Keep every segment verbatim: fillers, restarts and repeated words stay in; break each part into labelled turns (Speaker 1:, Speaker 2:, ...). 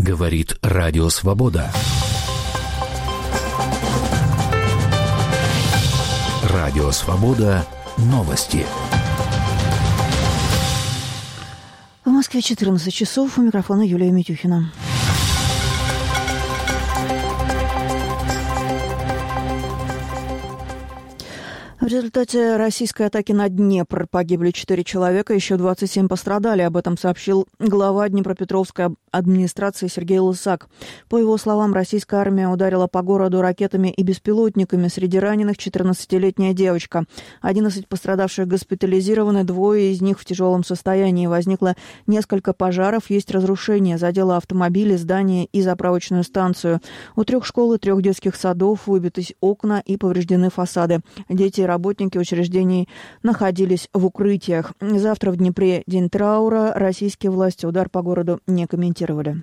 Speaker 1: Говорит Радио Свобода. Радио Свобода. Новости.
Speaker 2: В Москве четырнадцать часов. У микрофона Юлия Митюхина. В результате российской атаки на Днепр погибли четыре человека, еще двадцать семь пострадали. Об этом сообщил глава Днепропетровской администрации Сергей Лысак. По его словам, российская армия ударила по городу ракетами и беспилотниками. Среди раненых четырнадцатилетняя девочка. одиннадцать пострадавших госпитализированы, двое из них в тяжелом состоянии. Возникло несколько пожаров, есть разрушения. Задело автомобили, здания и заправочную станцию. У трех школ и трех детских садов выбиты окна и повреждены фасады. Дети и работники учреждений находились в укрытиях. Завтра в Днепре день траура. Российские власти удар по городу не комментировали.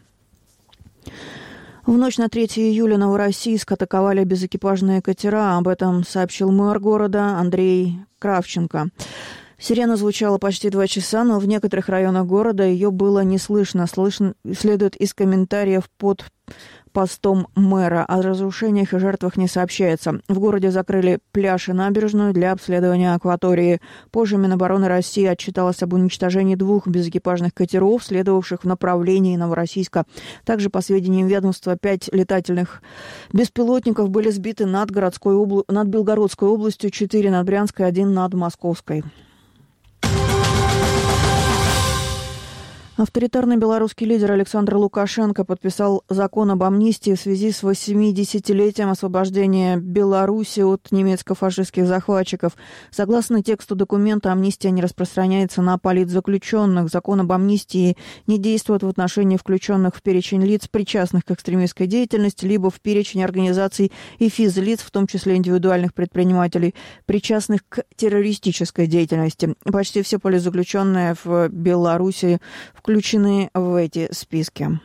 Speaker 2: В ночь на третьего июля Новороссийск атаковали безэкипажные катера. Об этом сообщил мэр города Андрей Кравченко. Сирена звучала почти два часа, но в некоторых районах города ее было не слышно. Слышно следует из комментариев под постом мэра. О разрушениях и жертвах не сообщается. В городе закрыли пляж и набережную для обследования акватории. Позже Минобороны России отчиталось об уничтожении двух безэкипажных катеров, следовавших в направлении Новороссийска. Также, по сведениям ведомства, пять летательных беспилотников были сбиты над, городской обла... над Белгородской областью, четыре над Брянской, один над Московской. Авторитарный белорусский лидер Александр Лукашенко подписал закон об амнистии в связи с восьмидесятилетием освобождения Беларуси от немецко-фашистских захватчиков. Согласно тексту документа, амнистия не распространяется на политзаключенных. Закон об амнистии не действует в отношении включенных в перечень лиц, причастных к экстремистской деятельности, либо в перечень организаций и физлиц, в том числе индивидуальных предпринимателей, причастных к террористической деятельности. Почти все политзаключенные в Беларуси включены в эти списки.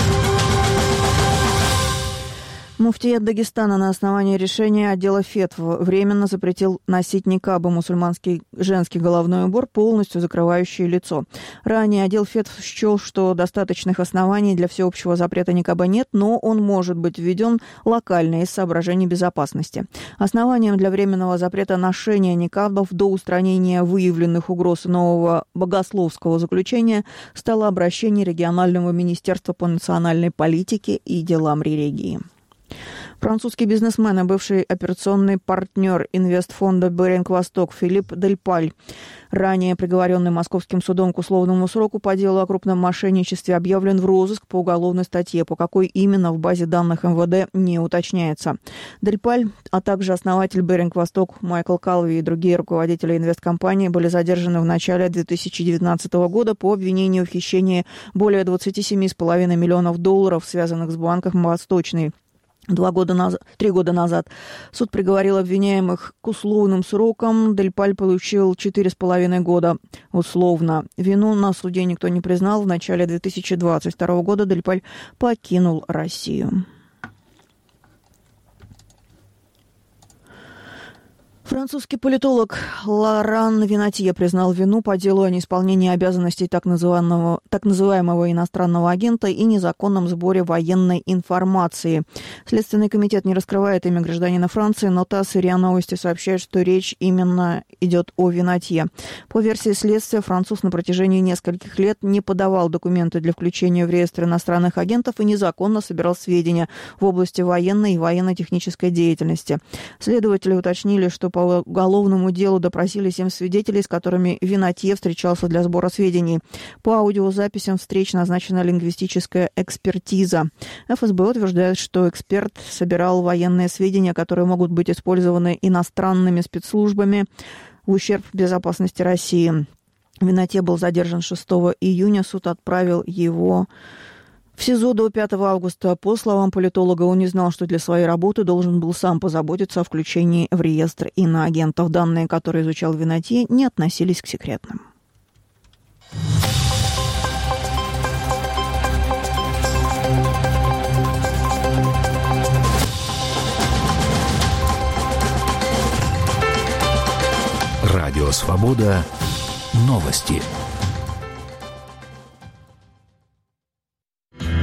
Speaker 2: Муфтият Дагестана на основании решения отдела фетв временно запретил носить никабы, мусульманский женский головной убор, полностью закрывающий лицо. Ранее отдел фетв счел, что достаточных оснований для всеобщего запрета никаба нет, но он может быть введен локально из соображений безопасности. Основанием для временного запрета ношения никабов до устранения выявленных угроз нового богословского заключения стало обращение регионального министерства по национальной политике и делам религии. Французский бизнесмен и бывший операционный партнер инвестфонда «Беринг Восток» Филипп Дель Паль, ранее приговоренный московским судом к условному сроку по делу о крупном мошенничестве, объявлен в розыск по уголовной статье. По какой именно, в базе данных эм вэ дэ не уточняется. Дель Паль, а также основатель «Беринг Восток» Майкл Калви и другие руководители инвесткомпании были задержаны в начале две тысячи девятнадцатого года по обвинению в хищении более двадцать семь целых пять десятых миллионов долларов, связанных с банком «Восточный». Два года назад, три года назад суд приговорил обвиняемых к условным срокам. Дель Паль получил четыре с половиной года условно. Вину на суде никто не признал. В начале две тысячи двадцать второго года Дель Паль покинул Россию. Французский политолог Лоран Винатье признал вину по делу о неисполнении обязанностей так называемого, так называемого иностранного агента и незаконном сборе военной информации. Следственный комитет не раскрывает имя гражданина Франции, но ТАСС и РИА Новости сообщают, что речь именно идет о Винатье. По версии следствия, француз на протяжении нескольких лет не подавал документы для включения в реестр иностранных агентов и незаконно собирал сведения в области военной и военно-технической деятельности. Следователи уточнили, что по уголовному делу допросили семь свидетелей, с которыми Винатье встречался для сбора сведений. По аудиозаписям встреч назначена лингвистическая экспертиза. эф эс бэ утверждает, что эксперт собирал военные сведения, которые могут быть использованы иностранными спецслужбами в ущерб безопасности России. Винатье был задержан шестого июня. Суд отправил его в СИЗО до пятого августа. По словам политолога, он не знал, что для своей работы должен был сам позаботиться о включении в реестр иноагентов. Данные, которые изучал Винатье, не относились к секретным.
Speaker 1: Радио «Свобода». Новости.